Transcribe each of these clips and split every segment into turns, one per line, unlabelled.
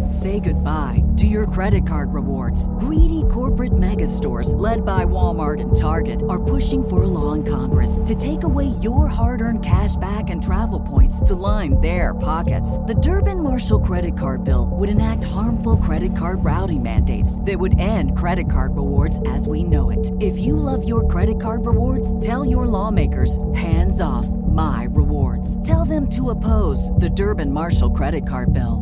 Say goodbye to your credit card rewards. Greedy corporate mega stores, led by Walmart and Target, are pushing for a law in Congress to take away your hard-earned cash back and travel points to line their pockets. The Durbin-Marshall credit card bill would enact harmful credit card routing mandates that would end credit card rewards as we know it. If you love your credit card rewards, tell your lawmakers, hands off my rewards. Tell them to oppose the Durbin-Marshall credit card bill.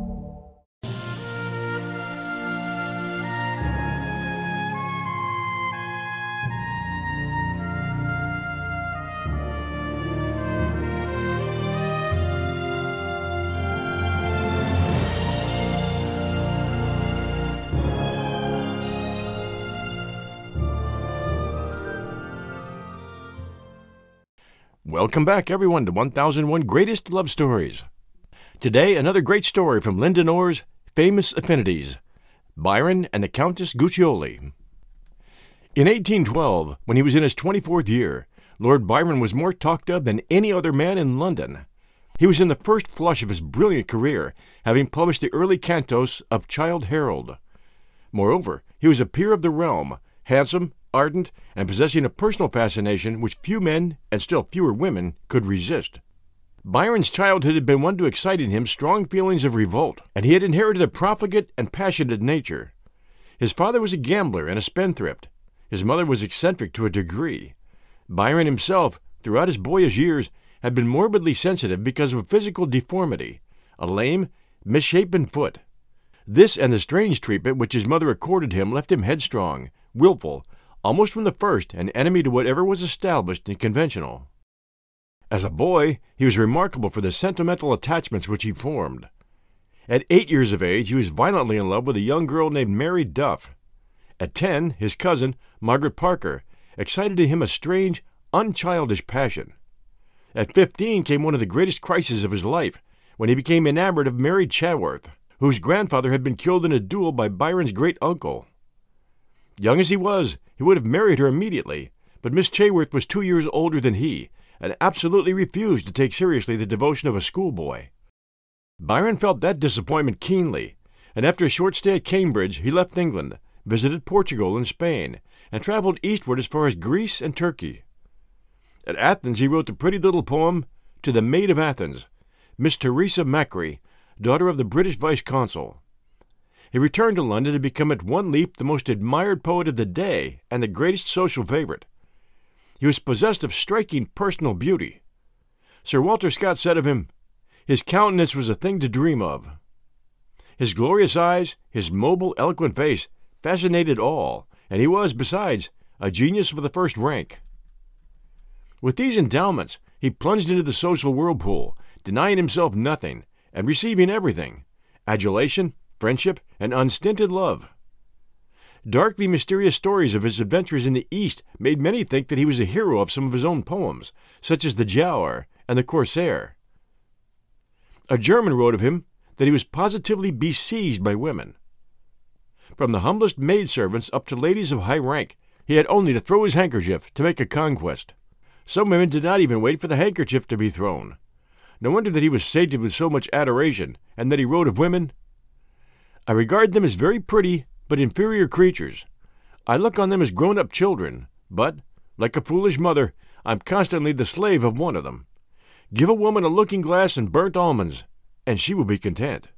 Welcome back, everyone, to 1001 Greatest Love Stories. Today, another great story from Lyndon Orr's Famous Affinities, Byron and the Countess Guiccioli. In 1812, when he was in his 24th year, Lord Byron was more talked of than any other man in London. He was in the first flush of his brilliant career, having published the early cantos of Childe Harold. Moreover, he was a peer of the realm, handsome, ardent, and possessing a personal fascination which few men, and still fewer women, could resist. Byron's childhood had been one to excite in him strong feelings of revolt, and he had inherited a profligate and passionate nature. His father was a gambler and a spendthrift. His mother was eccentric to a degree. Byron himself, throughout his boyish years, had been morbidly sensitive because of a physical deformity, a lame, misshapen foot. This and the strange treatment which his mother accorded him left him headstrong, willful, almost from the first an enemy to whatever was established and conventional. As a boy, he was remarkable for the sentimental attachments which he formed. At 8 years of age, he was violently in love with a young girl named Mary Duff. At 10, his cousin, Margaret Parker, excited in him a strange, unchildish passion. At 15 came one of the greatest crises of his life, when he became enamored of Mary Chaworth, whose grandfather had been killed in a duel by Byron's great-uncle. Young as he was, he would have married her immediately, but Miss Chaworth was 2 years older than he, and absolutely refused to take seriously the devotion of a schoolboy. Byron felt that disappointment keenly, and after a short stay at Cambridge, he left England, visited Portugal and Spain, and traveled eastward as far as Greece and Turkey. At Athens he wrote the pretty little poem, To the Maid of Athens, Miss Teresa Macri, daughter of the British vice-consul. He returned to London to become at one leap the most admired poet of the day and the greatest social favorite. He was possessed of striking personal beauty. Sir Walter Scott said of him, "His countenance was a thing to dream of." His glorious eyes, his mobile, eloquent face, fascinated all, and he was, besides, a genius of the first rank. With these endowments, he plunged into the social whirlpool, denying himself nothing, and receiving everything: adulation, friendship, and unstinted love. Darkly mysterious stories of his adventures in the East made many think that he was a hero of some of his own poems, such as The Giaour and The Corsair. A German wrote of him that he was positively besieged by women. From the humblest maidservants up to ladies of high rank, he had only to throw his handkerchief to make a conquest. Some women did not even wait for the handkerchief to be thrown. No wonder that he was sated with so much adoration, and that he wrote of women, "I regard them as very pretty, but inferior creatures. I look on them as grown-up children, but, like a foolish mother, I'm constantly the slave of one of them. Give a woman a looking-glass and burnt almonds, and she will be content."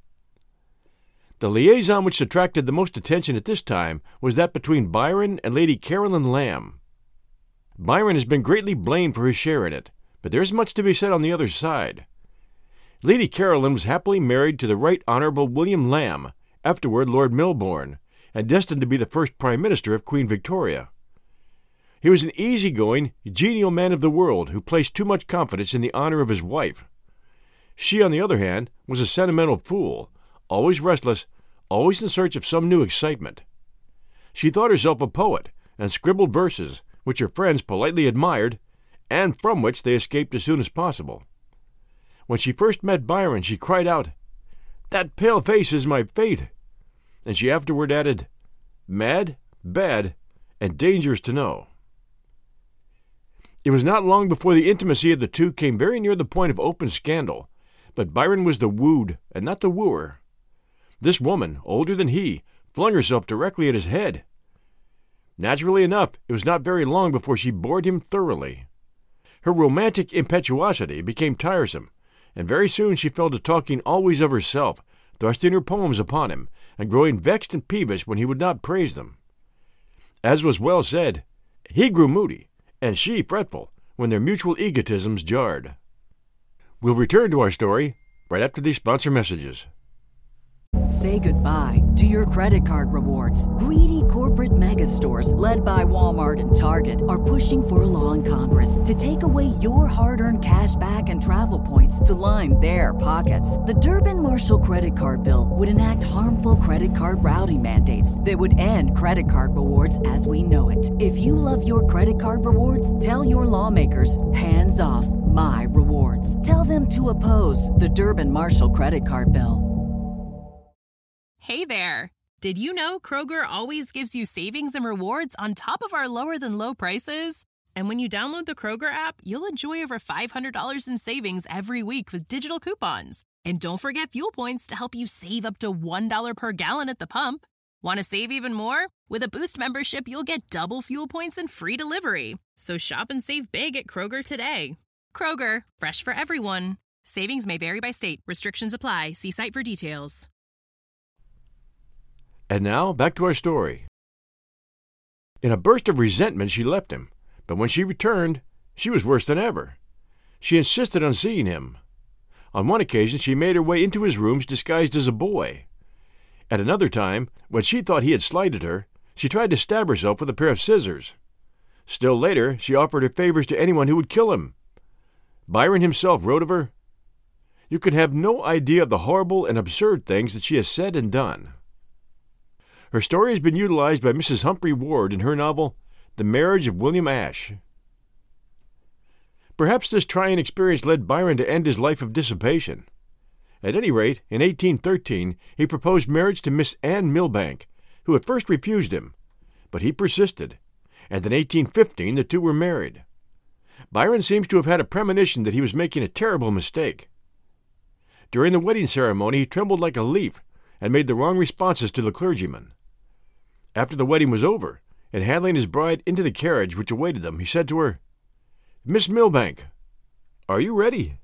The liaison which attracted the most attention at this time was that between Byron and Lady Caroline Lamb. Byron has been greatly blamed for his share in it, but there is much to be said on the other side. Lady Caroline was happily married to the Right Honourable William Lamb, afterward Lord Milborne, and destined to be the first Prime Minister of Queen Victoria. He was an easy-going, genial man of the world who placed too much confidence in the honour of his wife. She, on the other hand, was a sentimental fool, always restless, always in search of some new excitement. She thought herself a poet, and scribbled verses, which her friends politely admired, and from which they escaped as soon as possible. When she first met Byron, she cried out, "That pale face is my fate," and she afterward added, "Mad, bad, and dangerous to know." It was not long before the intimacy of the two came very near the point of open scandal, but Byron was the wooed and not the wooer. This woman, older than he, flung herself directly at his head. Naturally enough, it was not very long before she bored him thoroughly. Her romantic impetuosity became tiresome, and very soon she fell to talking always of herself, thrusting her poems upon him, and growing vexed and peevish when he would not praise them. As was well said, he grew moody, and she fretful, when their mutual egotisms jarred. We'll return to our story right after these sponsor messages.
Say goodbye to your credit card rewards. Greedy corporate mega stores, led by Walmart and Target, are pushing for a law in Congress to take away your hard-earned cash back and travel points to line their pockets. The Durbin-Marshall credit card bill would enact harmful credit card routing mandates that would end credit card rewards as we know it. If you love your credit card rewards, tell your lawmakers, hands off my rewards. Tell them to oppose the Durbin-Marshall credit card bill.
Hey there! Did you know Kroger always gives you savings and rewards on top of our lower-than-low prices? And when you download the Kroger app, you'll enjoy over $500 in savings every week with digital coupons. And don't forget fuel points to help you save up to $1 per gallon at the pump. Want to save even more? With a Boost membership, you'll get double fuel points and free delivery. So shop and save big at Kroger today. Kroger, fresh for everyone. Savings may vary by state. Restrictions apply. See site for details.
And now, back to our story. In a burst of resentment, she left him, but when she returned, she was worse than ever. She insisted on seeing him. On one occasion, she made her way into his rooms disguised as a boy. At another time, when she thought he had slighted her, she tried to stab herself with a pair of scissors. Still later, she offered her favors to anyone who would kill him. Byron himself wrote of her, "You can have no idea of the horrible and absurd things that she has said and done." Her story has been utilized by Mrs. Humphrey Ward in her novel, The Marriage of William Ashe. Perhaps this trying experience led Byron to end his life of dissipation. At any rate, in 1813, he proposed marriage to Miss Anne Milbank, who at first refused him, but he persisted, and in 1815 the two were married. Byron seems to have had a premonition that he was making a terrible mistake. During the wedding ceremony, he trembled like a leaf and made the wrong responses to the clergyman. After the wedding was over, and handling his bride into the carriage which awaited them, he said to her, "Miss Milbank, are you ready?"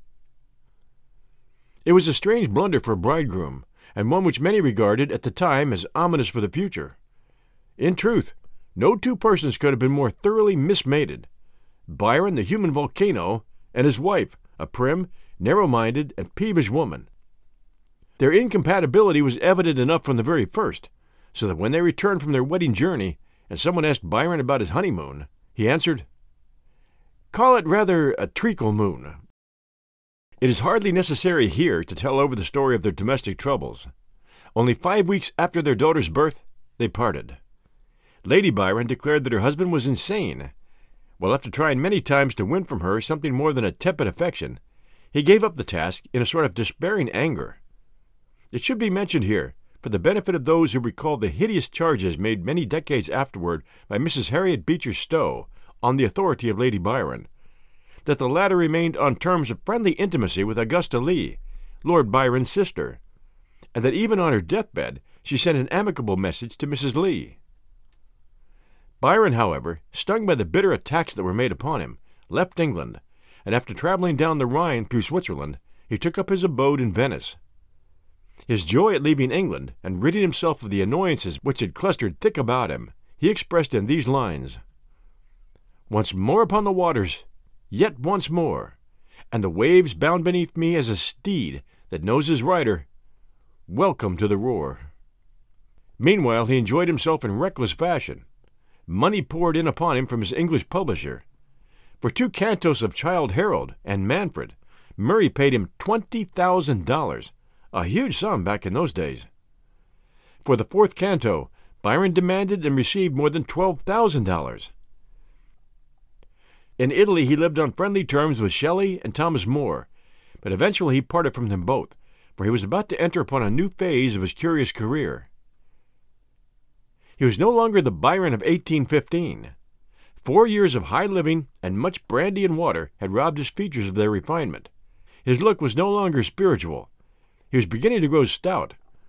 It was a strange blunder for a bridegroom, and one which many regarded at the time as ominous for the future. In truth, no two persons could have been more thoroughly mismated. Byron, the human volcano, and his wife, a prim, narrow-minded, and peevish woman. Their incompatibility was evident enough from the very first, so that when they returned from their wedding journey, and someone asked Byron about his honeymoon, he answered, "Call it rather a treacle moon." It is hardly necessary here to tell over the story of their domestic troubles. Only 5 weeks after their daughter's birth, they parted. Lady Byron declared that her husband was insane, while after trying many times to win from her something more than a tepid affection, he gave up the task in a sort of despairing anger. It should be mentioned here, for the benefit of those who recall the hideous charges made many decades afterward by Mrs. Harriet Beecher Stowe on the authority of Lady Byron, that the latter remained on terms of friendly intimacy with Augusta Leigh, Lord Byron's sister, and that even on her deathbed she sent an amicable message to Mrs. Leigh. Byron, however, stung by the bitter attacks that were made upon him, left England, and after traveling down the Rhine through Switzerland, he took up his abode in Venice. His joy at leaving England and ridding himself of the annoyances which had clustered thick about him, he expressed in these lines: "Once more upon the waters, yet once more, and the waves bound beneath me as a steed that knows his rider, welcome to the roar." Meanwhile he enjoyed himself in reckless fashion. Money poured in upon him from his English publisher. For 2 cantos of Childe Harold and Manfred, Murray paid him $20,000, a huge sum back in those days. For the 4th canto, Byron demanded and received more than $12,000. In Italy he lived on friendly terms with Shelley and Thomas More, but eventually he parted from them both, for he was about to enter upon a new phase of his curious career. He was no longer the Byron of 1815. 4 years of high living and much brandy and water had robbed his features of their refinement. His look was no longer spiritual. He was beginning to grow stout.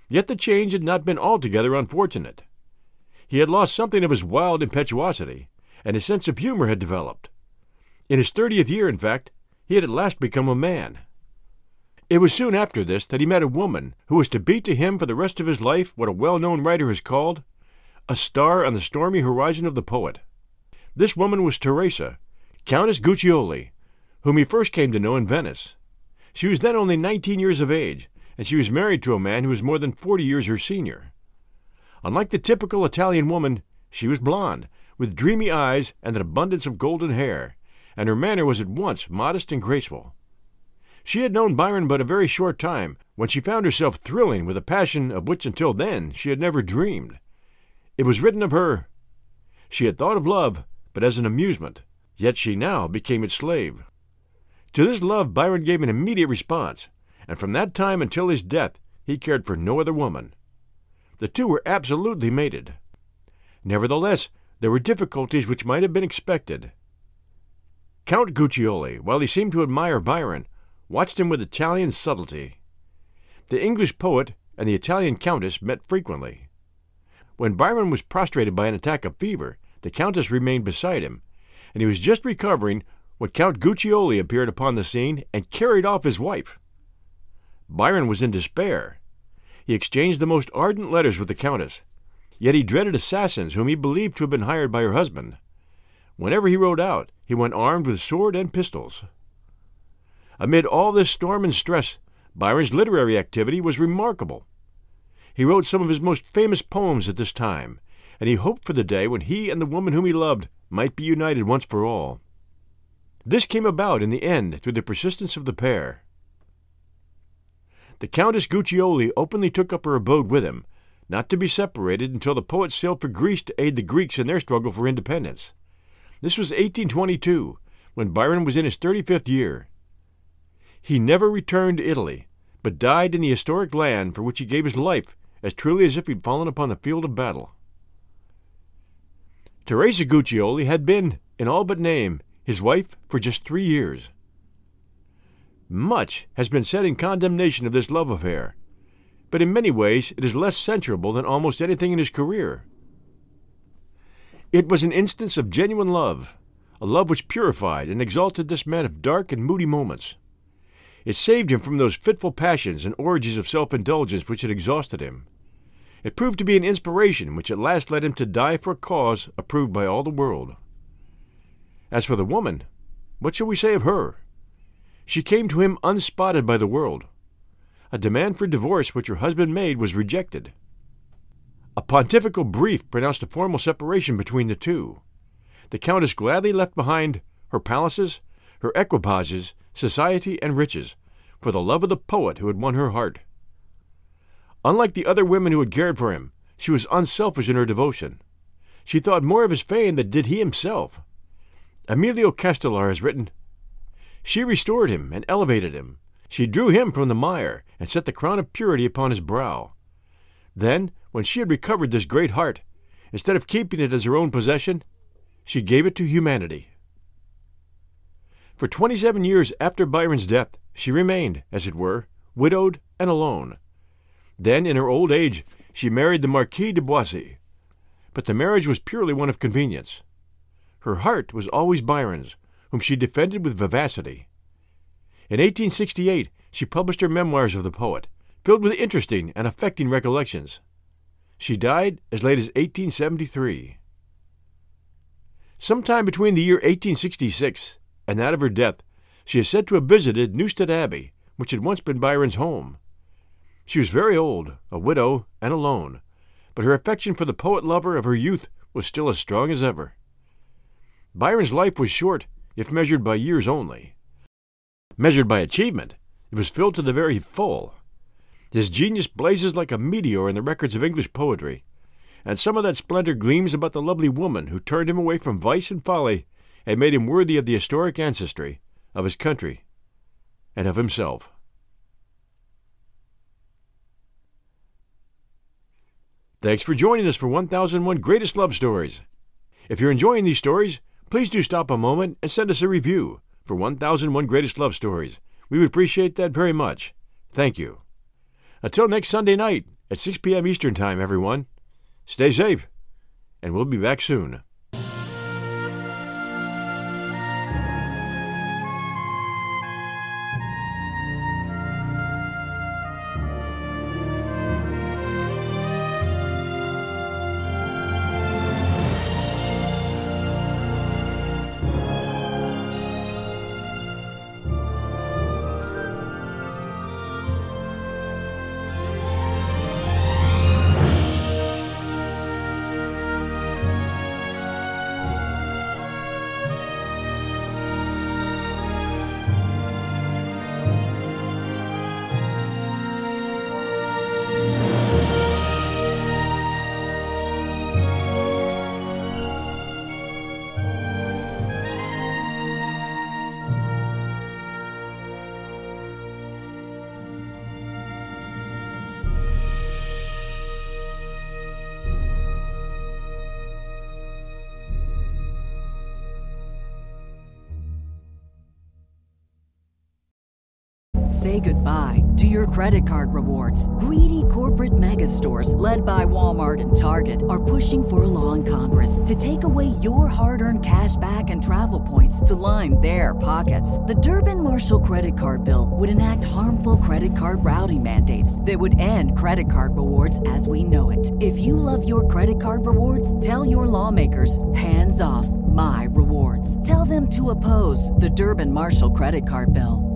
Yet the change had not been altogether unfortunate. He had lost something of his wild impetuosity, and his sense of humor had developed. In his 30th year, in fact, he had at last become a man. It was soon after this that he met a woman who was to be to him for the rest of his life what a well-known writer has called a star on the stormy horizon of the poet. This woman was Teresa, Countess Guiccioli, whom he first came to know in Venice. She was then only 19 years of age, and she was married to a man who was more than 40 years her senior. Unlike the typical Italian woman, she was blonde, with dreamy eyes and an abundance of golden hair, and her manner was at once modest and graceful. She had known Byron but a very short time when she found herself thrilling with a passion of which until then she had never dreamed. It was written of her, "She had thought of love, but as an amusement, yet she now became its slave." To this love Byron gave an immediate response, and from that time until his death he cared for no other woman. The two were absolutely mated. Nevertheless, there were difficulties which might have been expected. Count Guiccioli, while he seemed to admire Byron, watched him with Italian subtlety. The English poet and the Italian countess met frequently. When Byron was prostrated by an attack of fever, the countess remained beside him, and he was just recovering when Count Guiccioli appeared upon the scene and carried off his wife. Byron was in despair. He exchanged the most ardent letters with the countess, yet he dreaded assassins whom he believed to have been hired by her husband. Whenever he rode out, he went armed with sword and pistols. Amid all this storm and stress, Byron's literary activity was remarkable. He wrote some of his most famous poems at this time, and he hoped for the day when he and the woman whom he loved might be united once for all. This came about in the end through the persistence of the pair. The Countess Guiccioli openly took up her abode with him, not to be separated until the poet sailed for Greece to aid the Greeks in their struggle for independence. This was 1822, when Byron was in his 35th year. He never returned to Italy, but died in the historic land for which he gave his life as truly as if he had fallen upon the field of battle. Teresa Guiccioli had been, in all but name, his wife for just 3 years. Much has been said in condemnation of this love affair, but in many ways it is less censurable than almost anything in his career. It was an instance of genuine love, a love which purified and exalted this man of dark and moody moments. It saved him from those fitful passions and orgies of self-indulgence which had exhausted him. It proved to be an inspiration which at last led him to die for a cause approved by all the world. As for the woman, what shall we say of her? She came to him unspotted by the world. A demand for divorce which her husband made was rejected. A pontifical brief pronounced a formal separation between the two. The countess gladly left behind her palaces, her equipages, society, and riches, for the love of the poet who had won her heart. Unlike the other women who had cared for him, she was unselfish in her devotion. She thought more of his fame than did he himself. Emilio Castellar has written, "She restored him and elevated him. She drew him from the mire and set the crown of purity upon his brow. Then, when she had recovered this great heart, instead of keeping it as her own possession, she gave it to humanity." For 27 years after Byron's death, she remained, as it were, widowed and alone. Then, in her old age, she married the Marquis de Boissy. But the marriage was purely one of convenience. Her heart was always Byron's, whom she defended with vivacity. In 1868, she published her memoirs of the poet, filled with interesting and affecting recollections. She died as late as 1873. Sometime between the year 1866 and that of her death, she is said to have visited Newstead Abbey, which had once been Byron's home. She was very old, a widow, and alone, but her affection for the poet-lover of her youth was still as strong as ever. Byron's life was short, if measured by years only. Measured by achievement, it was filled to the very full. His genius blazes like a meteor in the records of English poetry, and some of that splendor gleams about the lovely woman who turned him away from vice and folly and made him worthy of the historic ancestry of his country and of himself. Thanks for joining us for 1001 Greatest Love Stories. If you're enjoying these stories, please do stop a moment and send us a review for 1001 Greatest Love Stories. We would appreciate that very much. Thank you. Until next Sunday night, at 6 p.m. Eastern Time, everyone. Stay safe, and we'll be back soon.
Say goodbye to your credit card rewards. Greedy corporate mega stores, led by Walmart and Target, are pushing for a law in Congress to take away your hard-earned cash back and travel points to line their pockets. The Durbin-Marshall credit card bill would enact harmful credit card routing mandates that would end credit card rewards as we know it. If you love your credit card rewards, tell your lawmakers, hands off my rewards. Tell them to oppose the Durbin-Marshall credit card bill.